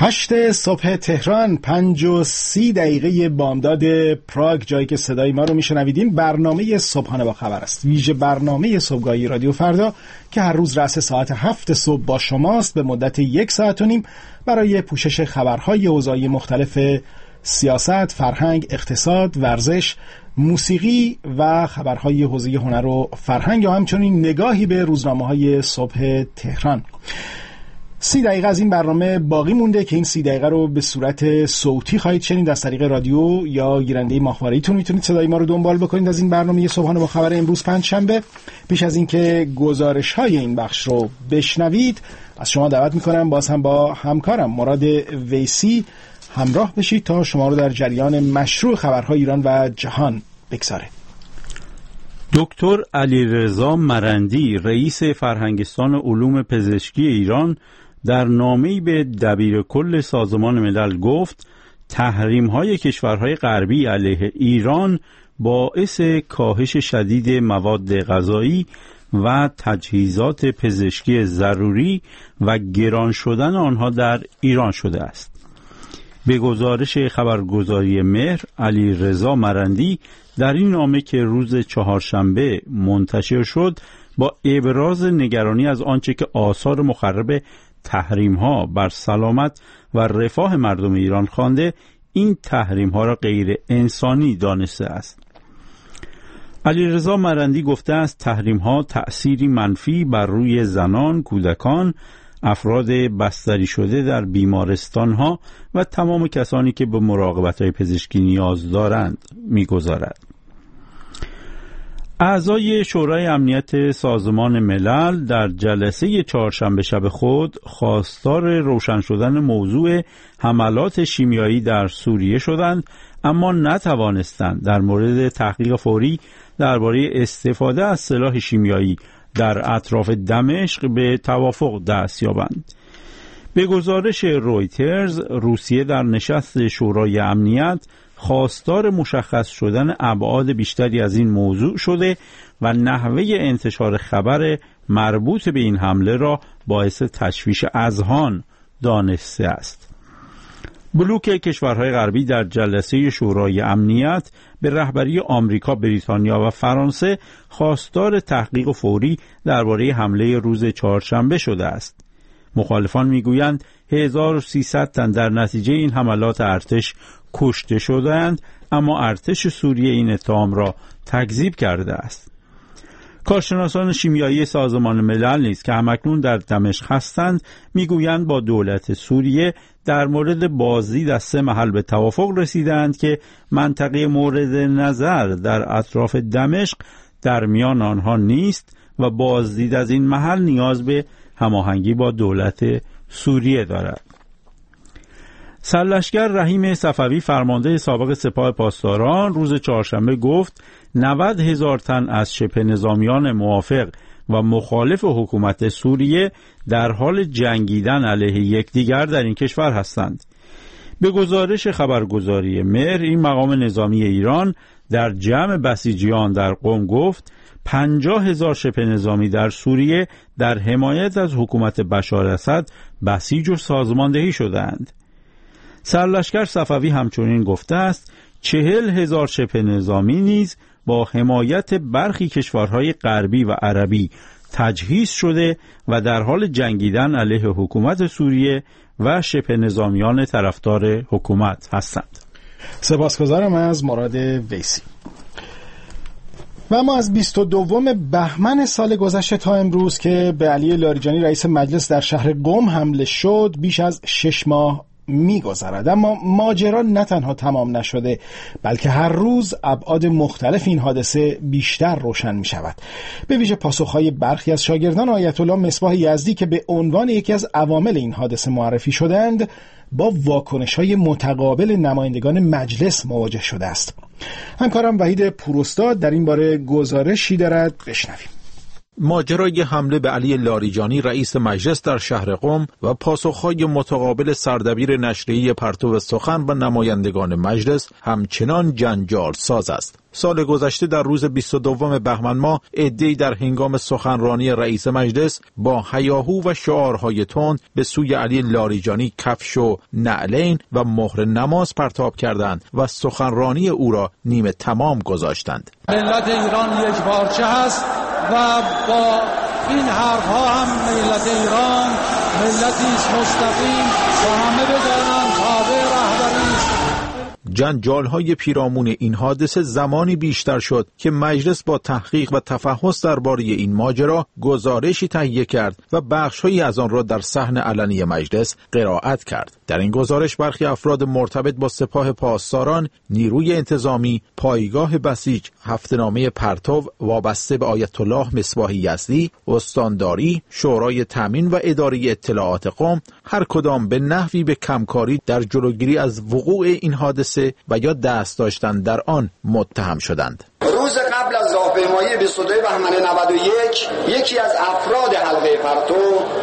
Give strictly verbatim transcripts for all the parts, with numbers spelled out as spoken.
هشت صبح تهران، پنج و سی دقیقه بامداد پراگ، جایی که صدای ما رو میشنویدین. برنامه صبحانه با خبر است، ویژه برنامه صبحگاهی رادیو فردا که هر روز رأس ساعت هفت صبح با شماست به مدت یک ساعت و نیم برای پوشش خبرهای حوزه‌های مختلف سیاست، فرهنگ، اقتصاد، ورزش، موسیقی و خبرهای حوزه هنر و فرهنگ، یا همچنین نگاهی به روزنامه‌های صبح تهران. سی دقیقه از این برنامه باقی مونده که این سی دقیقه رو به صورت صوتی خواهید شنید از طریق رادیو یا گیرنده ماهواریتون. میتونید صدای ما رو دنبال بکنید از این برنامه صبحانه با خبر امروز پنجشنبه. پیش از اینکه گزارش های این بخش رو بشنوید، از شما دعوت میکنم باز هم با همکارم مراد ویسی همراه بشید تا شما رو در جریان مشروع خبرهای ایران و جهان بگذاره. دکتر علیرضا مرندی، رئیس فرهنگستان علوم پزشکی ایران، در نامه‌ای به دبیر کل سازمان ملل گفت تحریم‌های کشورهای غربی علیه ایران باعث کاهش شدید مواد غذایی و تجهیزات پزشکی ضروری و گران شدن آنها در ایران شده است. به گزارش خبرگزاری مهر، علیرضا مرندی در این نامه که روز چهارشنبه منتشر شد با ابراز نگرانی از آنچه که آثار مخرب تحریم‌ها بر سلامت و رفاه مردم ایران خوانده، این تحریم‌ها را غیر انسانی دانسته است. علیرضا مرندی گفته است تحریم‌ها تأثیری منفی بر روی زنان، کودکان، افراد بستری شده در بیمارستان‌ها و تمام کسانی که به مراقبت‌های پزشکی نیاز دارند می‌گذارد. اعضای شورای امنیت سازمان ملل در جلسه چهارشنبه شب خود خواستار روشن شدن موضوع حملات شیمیایی در سوریه شدند، اما نتوانستند در مورد تحقیق فوری درباره استفاده از سلاح شیمیایی در اطراف دمشق به توافق دست یابند. به گزارش رویترز، روسیه در نشست شورای امنیت خواستار مشخص شدن ابعاد بیشتری از این موضوع شده و نحوه انتشار خبر مربوط به این حمله را باعث تشویش اذهان دانسته است. بلوک کشورهای غربی در جلسه شورای امنیت به رهبری آمریکا، بریتانیا و فرانسه خواستار تحقیق فوری درباره حمله روز چهارشنبه شده است. مخالفان میگویند هزار و سیصد تن در نتیجه این حملات ارتش کشته شدند، اما ارتش سوریه این اتهام را تکذیب کرده است. کارشناسان شیمیایی سازمان ملل نیز که همکنون در دمشق هستند میگویند با دولت سوریه در مورد بازدید از سه محل به توافق رسیدند که منطقه مورد نظر در اطراف دمشق در میان آنها نیست و بازدید از این محل نیاز به هماهنگی با دولت سوریه دارد. سرلشکر رحیم صفوی، فرمانده سابق سپاه پاسداران، روز چهارشنبه گفت نود هزار تن از شبه نظامیان موافق و مخالف حکومت سوریه در حال جنگیدن علیه یکدیگر در این کشور هستند. به گزارش خبرگزاری مهر، این مقام نظامی ایران در جمع بسیجیان در قم گفت پنجاه هزار شبه نظامی در سوریه در حمایت از حکومت بشار اسد بسیج و سازماندهی شدند. سرلشکر صفوی همچنین گفته است چهل هزار شبه نظامی نیز با حمایت برخی کشورهای غربی و عربی تجهیز شده و در حال جنگیدن علیه حکومت سوریه و شبه نظامیان طرفدار حکومت هستند. سپاسگزارم از مراد ویسی. و اما از بیست و دوم بهمن سال گذشته تا امروز که به علی لاریجانی رئیس مجلس در شهر قم حمله شد بیش از شش ماه می‌گذرد، اما ماجرا نه تنها تمام نشده بلکه هر روز ابعاد مختلف این حادثه بیشتر روشن می‌شود. به ویژه پاسخ‌های برخی از شاگردان آیت الله مصباح یزدی که به عنوان یکی از عوامل این حادثه معرفی شدند با واکنش‌های متقابل نمایندگان مجلس مواجه شده است. همکارم وحید پوراستاد در این باره گزارشی دارد، بشنویم. ماجرای حمله به علی لاریجانی رئیس مجلس در شهر قم و پاسخهای متقابل سردبیر نشریه پرتو سخن و نمایندگان مجلس همچنان جنجال ساز است. سال گذشته در روز بیست و دوم بهمن ماه عده‌ای در هنگام سخنرانی رئیس مجلس با هیاهو و شعارهای تند به سوی علی لاریجانی کفش و نعلین و مهر نماز پرتاب کردند و سخنرانی او را نیمه تمام گذاشتند. ملت ایران یک پارچه است و با این حرفها هم ملت ایران ملتی است مستقیم و همه بدانند تابع رهبری است. جنجال‌های پیرامون این حادثه زمانی بیشتر شد که مجلس با تحقیق و تفحص درباره این ماجرا گزارشی تهیه کرد و بخش‌هایی از آن را در صحن علنی مجلس قرائت کرد. در این گزارش برخی افراد مرتبط با سپاه پاسداران، نیروی انتظامی، پایگاه بسیج، هفته‌نامه پرتو وابسته به آیت الله مصباح یزدی، استانداری، شورای تامین و اداره اطلاعات قم هر کدام به نحوی به کمکاری در جلوگیری از وقوع این حادثه و یا دست داشتن در آن متهم شدند. روز قبل از راهپیمایی بیست و دو بهمن نود و یک یکی از افراد حلقه پرتو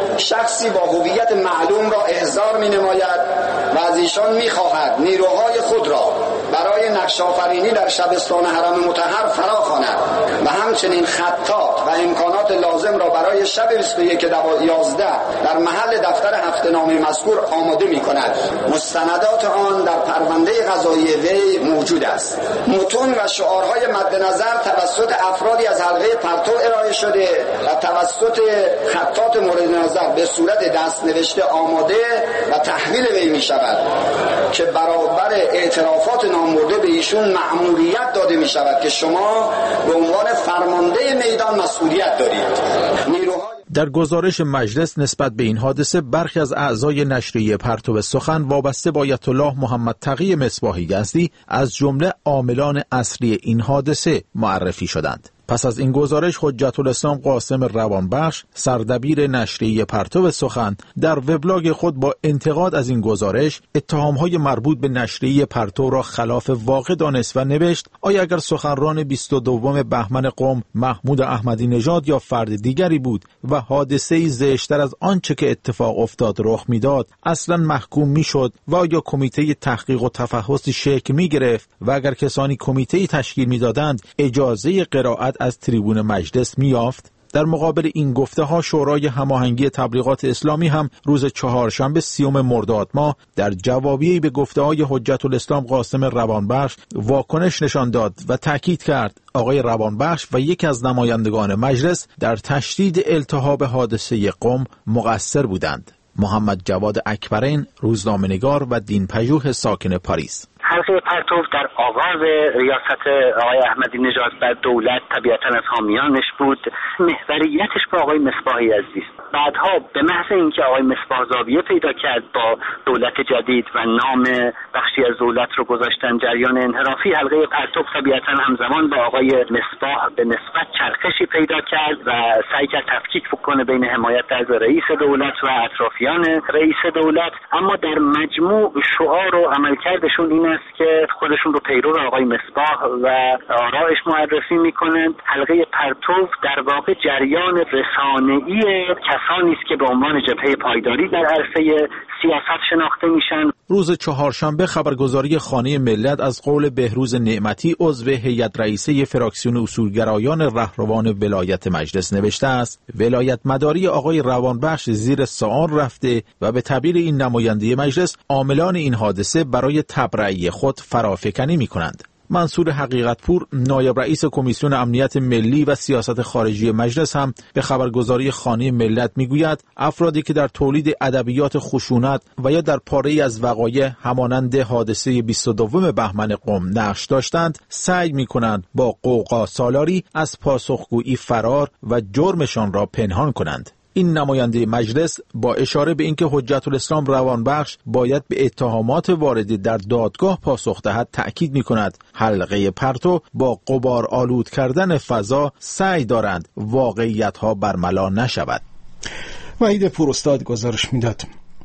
شخصی با هویت معلوم را احضار می‌نماید و از ایشان می‌خواهد نیروهای خود را برای نقش آفرینی در شبستان حرم مطهر فراخواند و همچنین خطاط و امکانات لازم را برای شب بیست و یک یازده در محل دفتر هفته‌نامه مذکور آماده می‌کند. مستندات آن در پرونده قضایی وی موجود است. متون و شعارهای مد نظر توسط افرادی از حلقه پرتو ارائه شده و توسط خطاط مورد نظر به صورت دست نوشته آماده و تحویل وی می شود که برابر اعترافات نامبرده به ایشون مأموریت داده می شود که شما به عنوان فرمانده میدان مسئولیت دارید. نیروهای در گزارش مجلس نسبت به این حادثه برخی از اعضای نشریه پرتو سخن وابسته با آیت الله محمد تقی مصباح یزدی از جمله عاملان اصلی این حادثه معرفی شدند. پس از این گزارش حجت الاسلام قاسم روانبخش سردبیر نشریه پرتو سخن در وبلاگ خود با انتقاد از این گزارش اتهامهای مربوط به نشریه پرتو را خلاف واقع دانست و نوشت آیا اگر سخنران بیست و دوم بهمن قم محمود احمدی نژاد یا فرد دیگری بود و حادثه‌ای زشتر از آنچه که اتفاق افتاد رخ میداد اصلا محکوم میشد و آیا کمیته تحقیق و تفحصی شکل میگرفت و اگر کسانی کمیته تشکیل میدادند اجازه قرائت از تریبون مجلس میافت؟ در مقابل این گفته ها شورای هماهنگی تبلیغات اسلامی هم روز چهارشنبه سیوم مرداد ماه در جوابیه‌ای به گفته های حجت الاسلام قاسم روانبخش واکنش نشان داد و تاکید کرد آقای روانبخش و یکی از نمایندگان مجلس در تشدید التهاب حادثه قم مقصر بودند. محمد جواد اکبرین، روزنامه‌نگار و دینپژوه ساکن پاریس. حلقه پرتو در آغاز ریاست آقای احمدی نژاد بر دولت طبیعتاً از حامیانش بود. محوریتش با آقای مصباح یزدی است. بعدها به محض اینکه آقای مصباح زاویه پیدا کرد با دولت جدید و نام بخشی از دولت رو گذاشتن جریان انحرافی، حلقه پرتو طبیعتاً همزمان با آقای مصباح به نسبت چرخشی پیدا کرد و سعی کرد تفکیک بکنه بین حمایت از رئیس دولت و اطرافیان رئیس دولت. اما در مجموع شعار و عملکردشون این است که خودشون رو پیرو آقای مصباح و آرایش معرفی میکنند. حلقه پرتو در واقع جریان رسانه‌ای کسانی است که به عنوان جبهه پایداری در عرصه سیاست شناخته میشن. روز چهارشنبه خبرگزاری خانه ملت از قول بهروز نعمتی عضو هیئت رئیسه فراکسیون اصولگرایان رهروان ولایت مجلس نوشته است ولایت مداری آقای روانبخش زیر سوال رفته و به تعبیر این نماینده مجلس عاملان این حادثه برای تبرئه خود فرافکنی می‌کنند. منصور حقیقتپور نایب رئیس کمیسیون امنیت ملی و سیاست خارجی مجلس هم به خبرگزاری خانه ملت میگوید افرادی که در تولید ادبیات خشونت و یا در پاره‌ای از وقایع همانند حادثه بیست و دوم بهمن قم نقش داشتند سعی میکنند با غوغا سالاری از پاسخگویی فرار و جرمشان را پنهان کنند. این نماینده مجلس با اشاره به اینکه حجت الاسلام روانبخش باید به اتهامات وارده در دادگاه پاسخ دهد تأکید می‌کند حلقه پرتو با غبار آلود کردن فضا سعی دارند واقعیت‌ها برملا نشود. وحید پوراستاد گزارش میداد.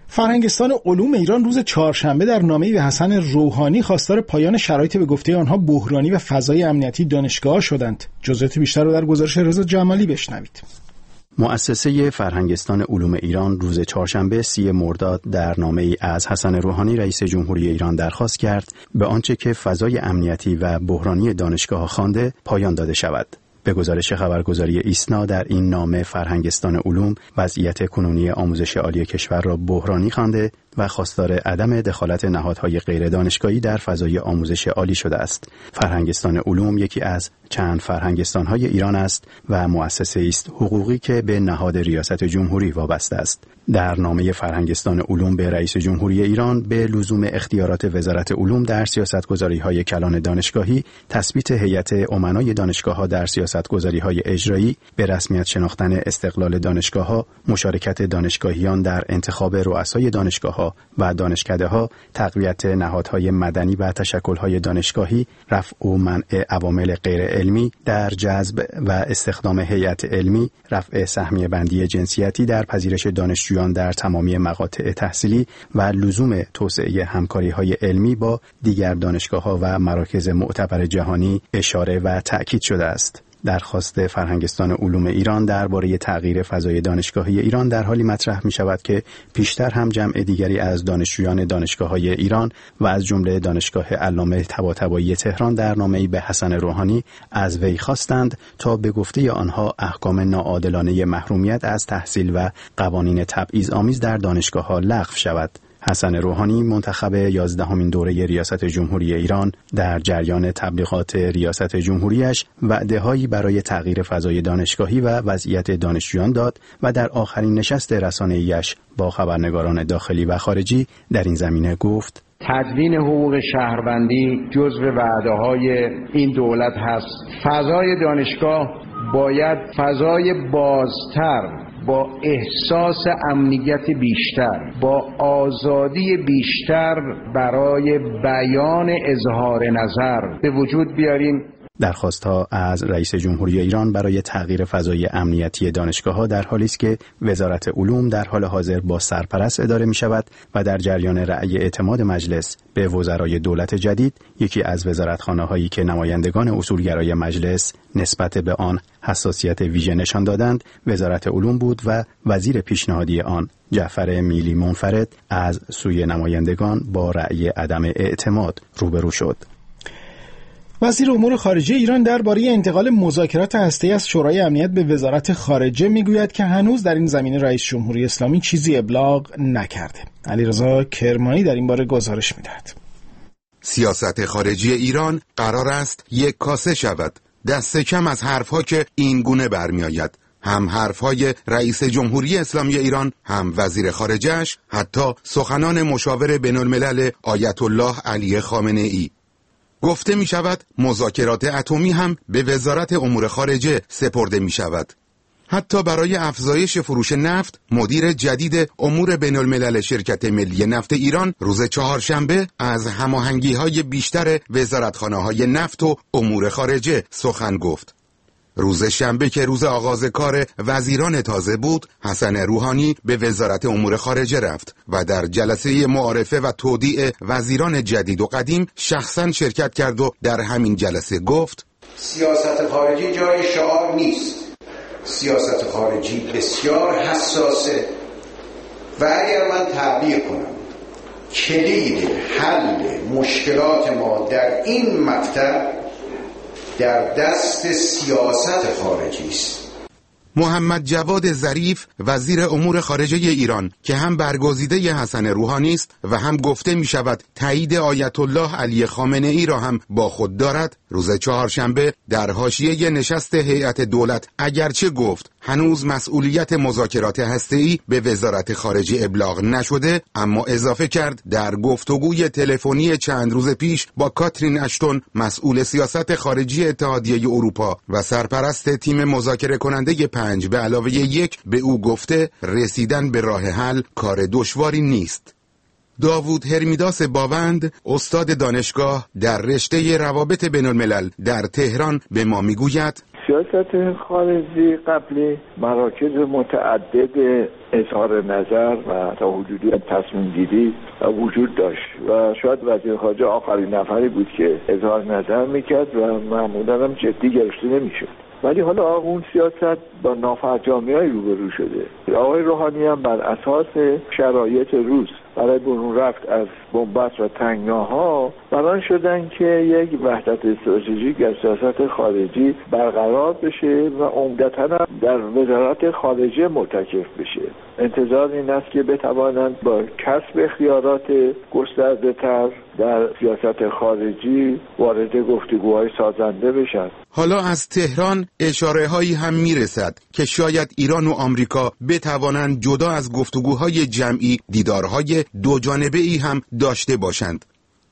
فرهنگستان علوم ایران روز چهارشنبه در نامه‌ای به حسن روحانی خواستار پایان شرایط به گفته آنها بحرانی و فضای امنیتی دانشگاه شدند. جزئیات بیشتر رو در گزارش رضا جمالی بشنوید. مؤسسه فرهنگستان علوم ایران روز چهارشنبه سی مرداد در نامه‌ای از حسن روحانی رئیس جمهوری ایران درخواست کرد به آنچه که فضای امنیتی و بحرانی دانشگاه خوانده پایان داده شود. به گزارش خبرگزاری ایسنا در این نامه فرهنگستان علوم وضعیت کنونی آموزش عالی کشور را بحرانی خوانده و خواستار عدم دخالت نهادهای غیر دانشگاهی در فضای آموزش عالی شده است. فرهنگستان علوم یکی از چند فرهنگستان‌های ایران است و مؤسسه است حقوقی که به نهاد ریاست جمهوری وابسته است. در نامه فرهنگستان علوم به رئیس جمهوری ایران به لزوم اختیارات وزارت علوم در سیاست‌گذاری‌های کلان دانشگاهی، تثبیت هیئت امنای دانشگاه‌ها در سیاست‌گذاری‌های اجرایی، به رسمیت شناختن استقلال دانشگاه‌ها، مشارکت دانشگاهیان در انتخاب رؤسای دانشگاه‌ها و دانشکده‌ها، تقویت نهادهای مدنی و تشکل‌های دانشگاهی، رفع و منع عوامل غیر علمی در جذب و استخدام هیئت علمی، رفع سهمیه بندی جنسیتی در پذیرش دانشجویان در تمامی مقاطع تحصیلی و لزوم توسعه همکاری‌های علمی با دیگر دانشگاه‌ها و مراکز معتبر جهانی اشاره و تأکید شده است. درخواست فرهنگستان علوم ایران درباره تغییر فضای دانشگاهی ایران در حالی مطرح می شود که پیشتر هم جمع دیگری از دانشجویان دانشگاه‌های ایران و از جمله دانشگاه علامه طباطبایی تهران در نامه‌ای به حسن روحانی از وی خواستند تا به گفته آنها احکام ناعادلانه محرومیت از تحصیل و قوانین تبعیض‌آمیز در دانشگاه‌ها لغو شود. حسن روحانی منتخب یازدهمین دوره ریاست جمهوری ایران در جریان تبلیغات ریاست جمهوریش وعده‌هایی برای تغییر فضای دانشگاهی و وضعیت دانشجویان داد و در آخرین نشست رسانه‌ایش با خبرنگاران داخلی و خارجی در این زمینه گفت: تدوین حقوق شهروندی جزو وعده‌های این دولت هست. فضای دانشگاه باید فضای بازتر، با احساس امنیت بیشتر، با آزادی بیشتر برای بیان اظهار نظر به وجود بیاریم. درخواست‌ها از رئیس جمهوری ایران برای تغییر فضای امنیتی دانشگاه‌ها در حالی است که وزارت علوم در حال حاضر با سرپرست اداره می‌شود و در جریان رأی اعتماد مجلس به وزرای دولت جدید، یکی از وزارتخانه‌هایی که نمایندگان اصولگرای مجلس نسبت به آن حساسیت ویژه نشان دادند، وزارت علوم بود و وزیر پیشنهادی آن جعفر میلی منفرد از سوی نمایندگان با رأی عدم اعتماد روبرو شد. وزیر امور خارجه ایران درباره انتقال مذاکرات هسته‌ای از شورای امنیت به وزارت خارجه میگوید که هنوز در این زمینه رئیس جمهوری اسلامی چیزی ابلاغ نکرده. علیرضا کرمانی در این باره گزارش می‌دهد. سیاست خارجی ایران قرار است یک کاسه شود. دست کم از حرفها که این گونه برمیآید، هم حرفهای رئیس جمهوری اسلامی ایران، هم وزیر خارجه‌اش، حتی سخنان مشاور بین‌الملل آیت الله علی خامنه‌ای. گفته می شود مذاکرات اتمی هم به وزارت امور خارجه سپرده می شود. حتی برای افزایش فروش نفت، مدیر جدید امور بین الملل شرکت ملی نفت ایران روز چهارشنبه از هماهنگی‌های بیشتر وزارتخانه‌های نفت و امور خارجه سخن گفت. روز شنبه که روز آغاز کار وزیران تازه بود، حسن روحانی به وزارت امور خارجه رفت و در جلسه معارفه و تودیع وزیران جدید و قدیم شخصا شرکت کرد و در همین جلسه گفت: سیاست خارجی جای شعار نیست. سیاست خارجی بسیار حساسه و اگر من تعبیر کنم کلید حل مشکلات ما در این مقطع در دست سیاست خارجی است. محمد جواد ظریف وزیر امور خارجه ایران که هم برگزیده حسن روحانی است و هم گفته می شود تایید آیت الله علی خامنه‌ای را هم با خود دارد، روز چهارشنبه در حاشیه نشست هیئت دولت اگرچه گفت هنوز مسئولیت مذاکرات هسته‌ای به وزارت خارجه ابلاغ نشده، اما اضافه کرد در گفتگوی تلفنی چند روز پیش با کاترین اشتون مسئول سیاست خارجی اتحادیه اروپا و سرپرست تیم مذاکره کننده پنج به علاوه یک به او گفته رسیدن به راه حل کار دشواری نیست. داوود هرمیداس باوند استاد دانشگاه در رشته روابط بین الملل در تهران به ما میگوید: سیاست خارجی قبلی مراکز متعدد اظهار نظر و تا حدودی تصمیم گیری وجود داشت و شاید وزیر خارجه آخرین نفری بود که اظهار نظر میکرد و معمولا هم جدی گرفته نمیشد. ولی حالا اون سیاست با نافرجامی‌های روبرو شده. آقای روحانی هم بر اساس شرایط روز برای برون رفت از بنبست و تنگناها بران شدن که یک وحدت استراتژیک در سیاست خارجی برقرار بشه و عمدتاً در وزارت خارجه مرتکب بشه. انتظار این است که بتوانند با کسب اختیارات گسترده‌تر در سیاست خارجی وارد گفتگوهای سازنده بشن. حالا از تهران اشاره هایی هم میرسد که شاید ایران و آمریکا بتوانند جدا از گفتگوهای جمعی دیدارهای دو جانبه ای هم داشته باشند.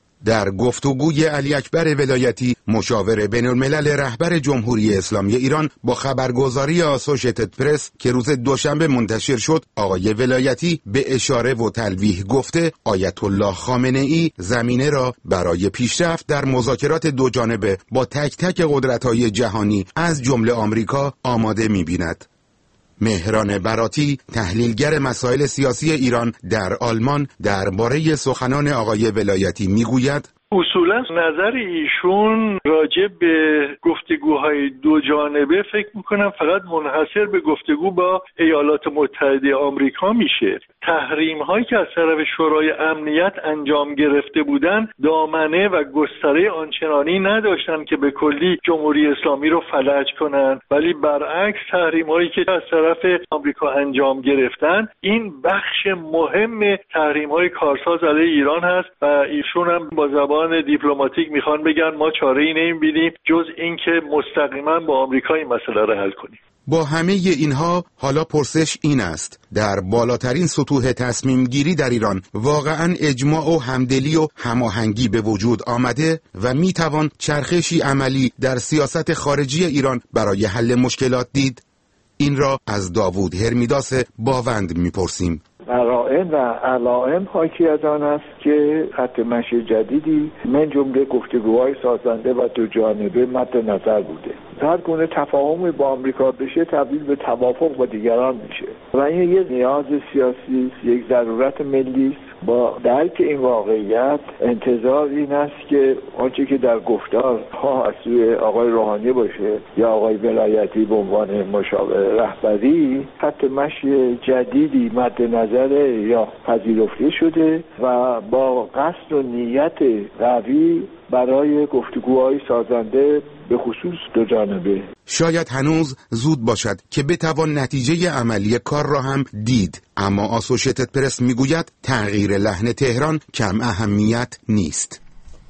در گفتگوی علی اکبر ولایتی مشاور بین الملل رهبر جمهوری اسلامی ایران با خبرگزاری آسوشیتد پرس که روز دوشنبه منتشر شد، آقای ولایتی به اشاره و تلویح گفته آیت الله خامنه ای زمینه را برای پیشرفت در مذاکرات دو جانبه با تک تک قدرت‌های جهانی از جمله آمریکا آماده می‌بیند. مهران براتی، تحلیلگر مسائل سیاسی ایران در آلمان، درباره سخنان آقای ولایتی میگوید: اصولا نظر ایشون راجع به گفتگوهای دو جانبه فکر میکنم فقط منحصر به گفتگو با ایالات متحده آمریکا میشه. تحریم هایی که از طرف شورای امنیت انجام گرفته بودن دامنه و گستره آنچنانی نداشتن که به کلی جمهوری اسلامی رو فلج کنن، ولی برعکس تحریم هایی که از طرف آمریکا انجام گرفتن این بخش مهم تحریم های کارساز علیه ایران هست و ایشون هم با زبان دیپلماتیک میخوان بگن ما چاره‌ای نمی‌بینیم جز اینکه مستقیما با آمریکا این مسئله رو حل کنیم. با همه اینها حالا پرسش این است: در بالاترین سطوح تصمیم گیری در ایران واقعا اجماع و همدلی و هماهنگی به وجود آمده و میتوان چرخشی عملی در سیاست خارجی ایران برای حل مشکلات دید؟ این را از داوود هرمیداس باوند میپرسیم. قرائن و علائم حاکی از آن است که خط مشی جدیدی من جمله گفتگوهای سازنده و دو جانبه مد نظر بوده. هر گونه تفاهمی با آمریکا بشه تبدیل به توافق با دیگران میشه و این یک نیاز سیاسی، یک ضرورت ملی است. با درک این واقعیت انتظار این است که آنچه که در گفتار ها از سوی آقای روحانی باشه یا آقای ولایتی به عنوان مشاور رهبری خط مشی جدیدی مد نظر یا پذیرفته شده و با قصد و نیت قوی برای گفتگوهای سازنده به خصوص دو جانبه. شاید هنوز زود باشد که بتوان نتیجه عملی کار را هم دید، اما آسوشیتد پرس میگوید تغییر لحن تهران کم اهمیت نیست.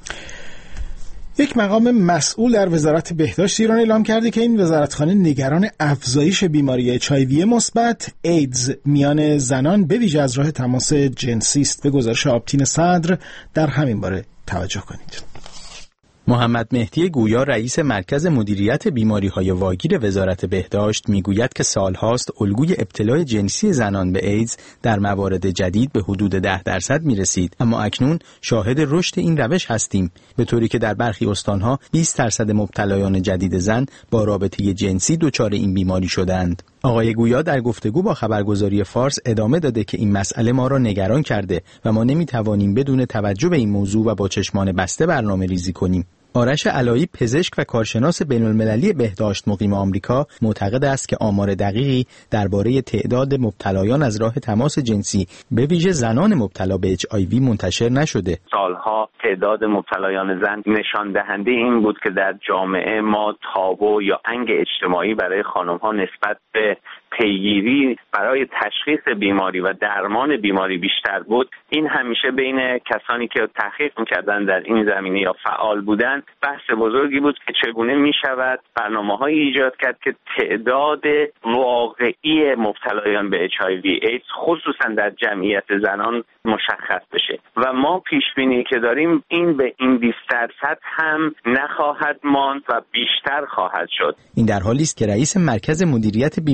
یک مقام مسئول در وزارت بهداشت ایران اعلام کرده که این وزارتخانه نگران افزایش بیماری اچ آی وی مثبت ایدز میان زنان به ویژه از راه تماس جنسی است. به گزارش آبتین صدر در همین باره توجه کنید. محمد مهدی گویا رئیس مرکز مدیریت بیماری‌های واگیر وزارت بهداشت میگوید که سالهاست الگوی ابتلای جنسی زنان به ایدز در موارد جدید به حدود ده درصد میرسید، اما اکنون شاهد رشد این روش هستیم، به طوری که در برخی استانها بیست درصد مبتلایان جدید زن با رابطه جنسی دچار این بیماری شدند. آقای گویا در گفتگو با خبرگزاری فارس ادامه داده که این مسئله ما را نگران کرده و ما نمیتوانیم بدون توجه به این موضوع و با چشمان بسته برنامه ریزی کنیم. آرش علایی، پزشک و کارشناس بین‌المللی بهداشت مقیم آمریکا، معتقد است که آمار دقیقی درباره تعداد مبتلایان از راه تماس جنسی به ویژه زنان مبتلا به اچ آی وی منتشر نشده. سالها تعداد مبتلایان زن نشان دهنده این بود که در جامعه ما تابو یا انگ اجتماعی برای خانم‌ها نسبت به پیگیری برای تشخیص بیماری و درمان بیماری بیشتر بود. این همیشه بین کسانی که تحقیق می‌کردن در این زمینه یا فعال بودن بحث بزرگی بود که چگونه می‌شود برنامه‌هایی ایجاد کرد که تعداد واقعی مبتلایان به اچ آی وی ایدز خصوصا در جمعیت زنان مشخص بشه و ما پیش بینی که داریم این به این بیست درصد هم نخواهد ماند و بیشتر خواهد شد. این در حالی است که رئیس مرکز مدیریت بیماری‌های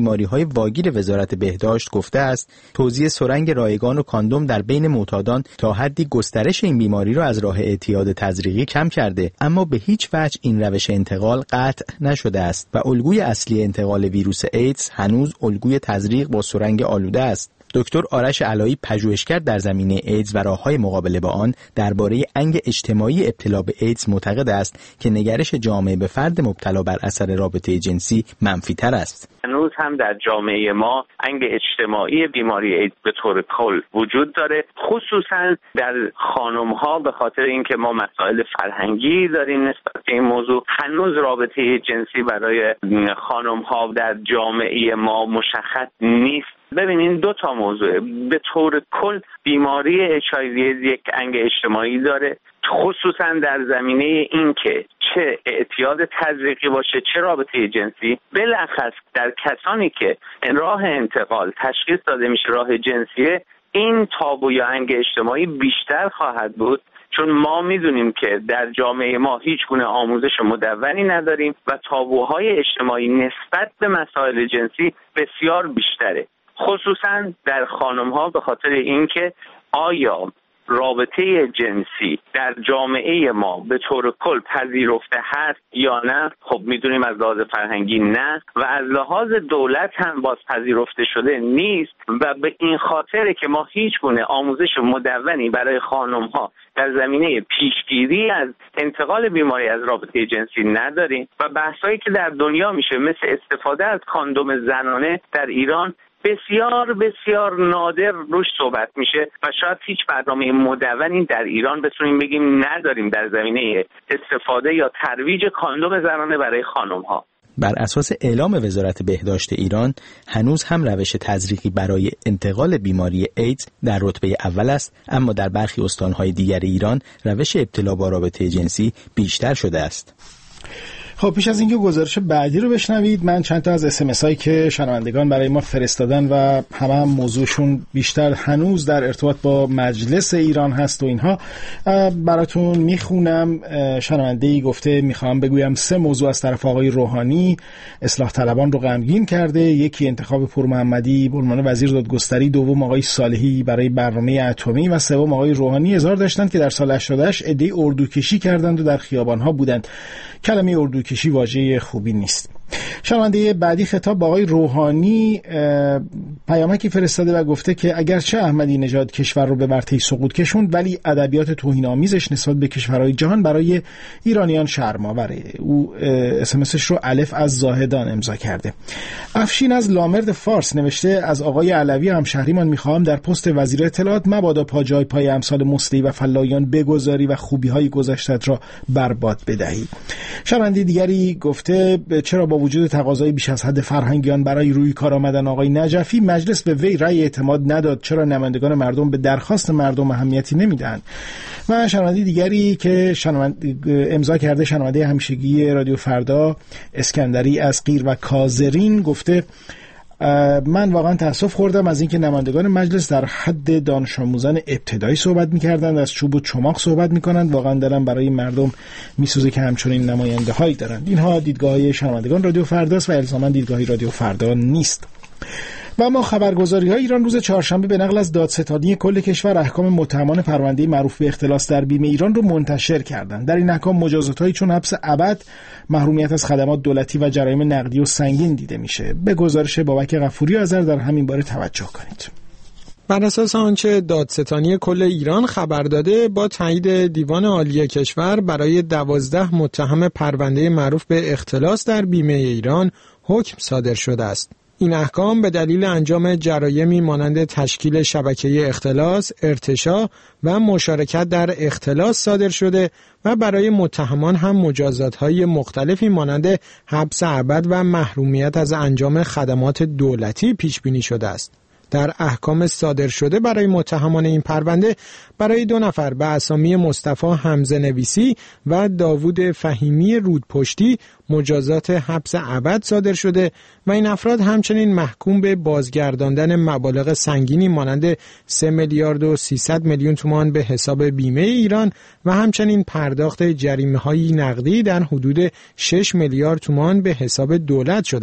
آقای واگیر وزارت بهداشت گفته است توزیع سرنگ رایگان و کاندوم در بین معتادان تا حدی گسترش این بیماری را از راه اعتیاد تزریقی کم کرده، اما به هیچ وجه این روش انتقال قطع نشده است و الگوی اصلی انتقال ویروس ایدز هنوز الگوی تزریق با سرنگ آلوده است. دکتر آرش علایی پژوهشگر در زمینه ایدز و راه‌های مقابله با آن درباره انگ اجتماعی ابتلا به ایدز معتقد است که نگرش جامعه به فرد مبتلا بر اثر رابطه جنسی منفی‌تر است. هنوز هم در جامعه ما انگ اجتماعی بیماری ایدز به طور کل وجود داره، خصوصا در خانم‌ها به خاطر اینکه ما مسائل فرهنگی داریم نسبت به این موضوع. هنوز رابطه جنسی برای خانم‌ها در جامعه ما مشخص نیست. ببینین دو تا موضوع به طور کل بیماری اچ آی وی یک انگ اجتماعی داره، خصوصا در زمینه این که چه اعتیاد تزریقی باشه چه رابطه جنسی. بالاخص در کسانی که راه انتقال تشخیص داده میشه راه جنسیه، این تابو یا انگ اجتماعی بیشتر خواهد بود، چون ما میدونیم که در جامعه ما هیچ گونه آموزش مدونی نداریم و تابوهای اجتماعی نسبت به مسائل جنسی بسیار بیشتره، خصوصا در خانم‌ها به خاطر اینکه آیا رابطه جنسی در جامعه ما به طور کل پذیرفته هست یا نه. خب میدونیم از لحاظ فرهنگی نه و از لحاظ دولت هم باز پذیرفته شده نیست و به این خاطره که ما هیچ گونه آموزش مدونی برای خانم‌ها در زمینه پیشگیری از انتقال بیماری از رابطه جنسی نداریم و بحثایی که در دنیا میشه مثل استفاده از کاندوم زنانه در ایران بسیار بسیار نادر روش صحبت میشه و شاید هیچ برنامه مدونی در ایران بتونیم بگیم نداریم در زمینه استفاده یا ترویج کاندوم زنانه برای خانم‌ها. بر اساس اعلام وزارت بهداشت ایران هنوز هم روش تزریقی برای انتقال بیماری ایدز در رتبه اول است، اما در برخی استان‌های دیگر ایران روش ابتلا با رابطه جنسی بیشتر شده است. خب پیش از اینکه گزارش بعدی رو بشنوید، من چند تا از اس ام اس هایی که شنوندگان برای ما فرستادن و همه هم موضوعشون بیشتر هنوز در ارتباط با مجلس ایران هست و اینها براتون میخونم. شنونده‌ای گفته میخوام بگویم سه موضوع از طرف آقای روحانی اصلاح طلبان رو غمگین کرده. یکی انتخاب پور محمدی به عنوان وزیر دادگستری، دوم آقای صالحی برای برنامه اتمی و سوم آقای روحانی اظهار داشتند که در سال هشتاد و هشت عده‌ای اردوکشی کردند و در خیابان‌ها بودند. کلمه اردوکشی واژه خوبی نیست. شنونده بعدی خطاب با آقای روحانی پیامکی فرستاده و گفته که اگرچه احمدی نژاد کشور رو به ورطه سقوط کشوند، ولی ادبیات توهین‌آمیزش نسبت به کشورهای جهان برای ایرانیان شرم‌آوره. او اس ام اسش رو الف از زاهدان امضا کرده. افشین از لامرد فارس نوشته از آقای علوی همشهریمان می‌خواهم در پست وزیر اطلاعات مبادا پا جای پای امثال مصلی و فلایان بگذاری و خوبی‌های گذشته‌ات را برباد بدهی. شنونده دیگری گفته چرا با وجود تقاضای بیش از حد فرهنگیان برای روی کار آمدن آقای نجفی مجلس به وی رأی اعتماد نداد؟ چرا نمایندگان مردم به درخواست مردم اهمیتی نمیدن؟ و شنونده دیگری که شنونده امضا کرده شنونده همیشگی رادیو فردا اسکندری از قیر و کازرین گفته من واقعا تأسف خوردم از اینکه نمایندگان مجلس در حد دانش آموزان ابتدایی صحبت می‌کردند، از چوب و چماق صحبت می‌کنند. واقعا دلم برای مردم می‌سوزه که همچنین نماینده‌هایی دارند. اینها دیدگاه‌های شنوندگان رادیو فرداست و الزاماً دیدگاهی رادیو فردا نیست. و اما خبرگزاری‌های ایران روز چهارشنبه به نقل از دادستانی کل کشور احکام متهمان پرونده معروف به اختلاس در بیمه ایران رو منتشر کردند. در این احکام مجازات‌هایی چون حبس ابد، محرومیت از خدمات دولتی و جرایم نقدی و سنگین دیده میشه. به گزارش بابک غفوری آذر در همین باره توجه کنید. بر اساس آنچه دادستانی کل ایران خبر داده، با تایید دیوان عالی کشور برای دوازده متهم پرونده معروف به اختلاس در بیمه ایران حکم صادر شده است. این احکام به دلیل انجام جرایمی مانند تشکیل شبکه اختلاس، ارتشاء و مشارکت در اختلاس صادر شده و برای متهمان هم مجازات‌های مختلفی مانند حبس ابد و محرومیت از انجام خدمات دولتی پیش بینی شده است. در احکام صادر شده برای متهمان این پرونده برای دو نفر به اسامی مصطفی حمزه نویسی و داوود فهیمی رودپشتی مجازات حبس ابد صادر شده و این افراد همچنین محکوم به بازگرداندن مبالغ سنگینی مانند سه میلیارد و سیصد میلیون تومان به حساب بیمه ایران و همچنین پرداخت جریمه‌های نقدی در حدود شش میلیارد تومان به حساب دولت شدند.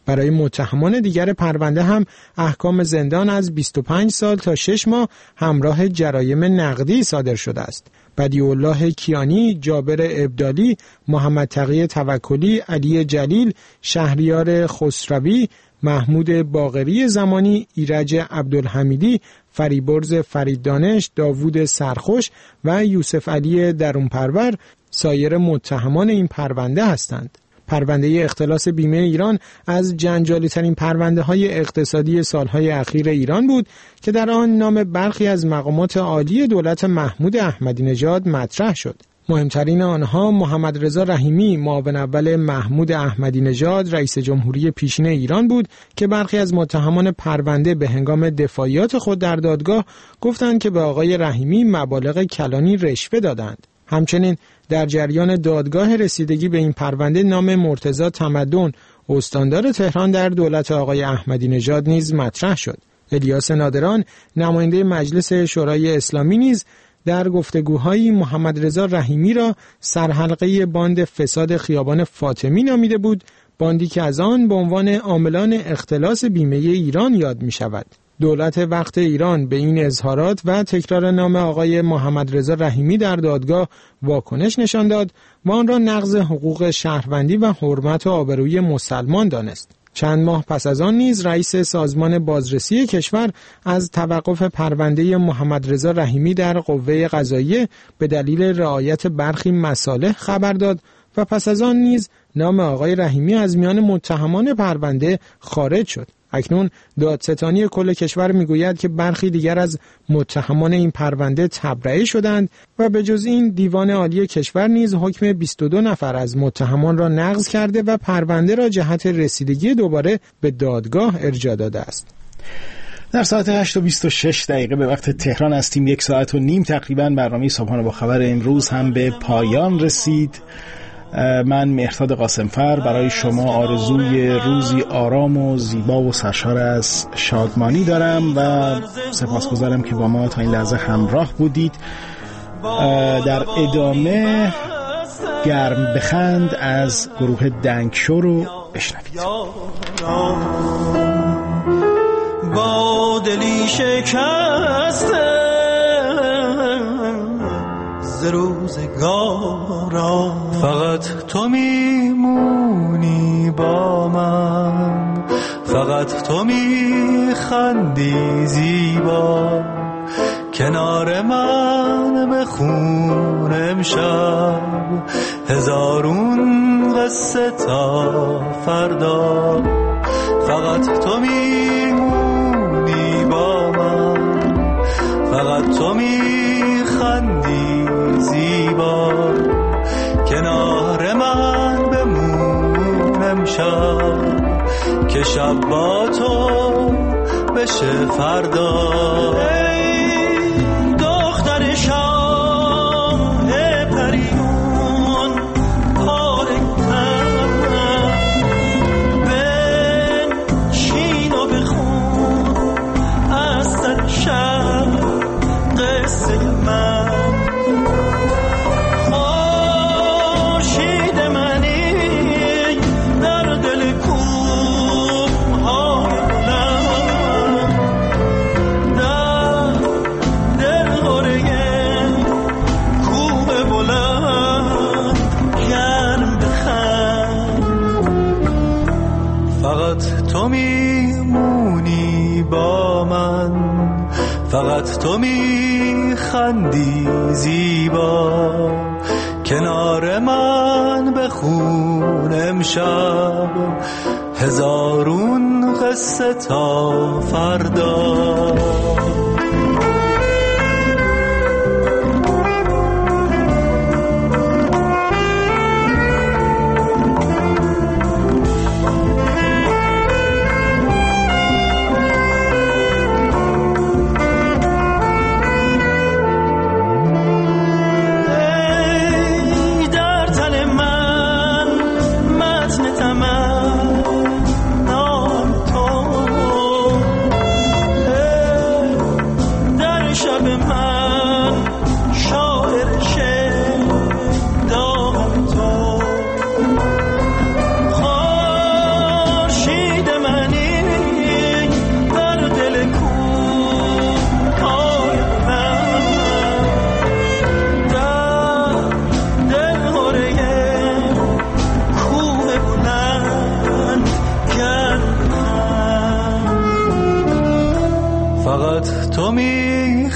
برای متهمان دیگر پرونده هم احکام زندان از بیست و پنج سال تا شش ماه همراه جرایم نقدی صادر شده است. بدیعالله کیانی، جابر ابدالی، محمد تقی توکلی، علی جلیل، شهریار خسروی، محمود باقری زمانی، ایرج عبدالحمیدی، فریبرز فریددانش، داوود سرخوش و یوسف علی درونپرور سایر متهمان این پرونده هستند. پرونده اختلاس بیمه ایران از جنجالی ترین پرونده های اقتصادی سالهای اخیر ایران بود که در آن نام برخی از مقامات عالی دولت محمود احمدی نژاد مطرح شد. مهمترین آنها محمد رضا رحیمی، معاون اول محمود احمدی نژاد رئیس جمهوری پیشین ایران بود که برخی از متهمان پرونده به هنگام دفاعیات خود در دادگاه گفتند که به آقای رحیمی مبالغ کلانی رشوه دادند. همچنین در جریان دادگاه رسیدگی به این پرونده نام مرتضی تمدن، استاندار تهران در دولت آقای احمدی نژاد نیز مطرح شد. الیاس نادران، نماینده مجلس شورای اسلامی نیز در گفتگوهایی محمد رضا رحیمی را سرحلقه باند فساد خیابان فاطمی نامیده بود، باندی که از آن به عنوان عاملان اختلاس بیمه ایران یاد می شود. دولت وقت ایران به این اظهارات و تکرار نام آقای محمد رضا رحیمی در دادگاه واکنش نشان داد و آن را نقض حقوق شهروندی و حرمت و آبروی مسلمان دانست. چند ماه پس از آن نیز رئیس سازمان بازرسی کشور از توقف پرونده محمد رضا رحیمی در قوه قضاییه به دلیل رعایت برخی مصالح خبر داد و پس از آن نیز نام آقای رحیمی از میان متهمان پرونده خارج شد. اکنون دادستانی کل کشور میگوید که برخی دیگر از متهمان این پرونده تبرئه شدند و به جز این دیوان عالی کشور نیز حکم بیست و دو نفر از متهمان را نقض کرده و پرونده را جهت رسیدگی دوباره به دادگاه ارجاع داده است. در ساعت هشت و بیست و شش دقیقه به وقت تهران هستیم. یک ساعت و نیم تقریبا برنامه صبحانه با خبر امروز هم به پایان رسید. من مهرداد قاسمفر برای شما آرزوی روزی آرام و زیبا و سرشار از شادمانی دارم و سپاسگزارم که با ما تا این لحظه همراه بودید. در ادامه گرم بخند از گروه دنگشو رو بشنوید. با دلی شکسته ز روزگارا فقط تو میمونی با من، فقط تو میخندی زیبا، کنار من بخون امشب هزارون قصه تا فردا، فقط تو میمونی با من، فقط تو میخندی زیبا، کنار من بمون امشب که شب با تو بشه فردا. دختر شاه پریون پارکم بنشین و بخون از سر شب قصه من، خورشید منی در دل کوه‌های بلند، در دلهره کوه بلند گرم بخند، فقط تو میمونی با من، فقط تو میخندی زیبا، کنار من بخون امشب هزارون قصه تا فردا.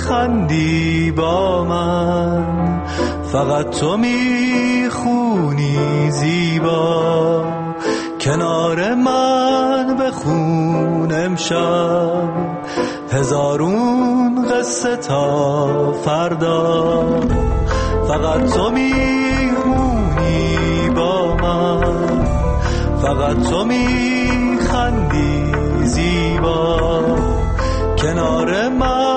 میخندی با من، فقط تو میخونی زیبا. کنار من بخون امشب هزارون قصه تا فردا، فقط تو میمونی با من، فقط تو میخندی زیبا. کنار من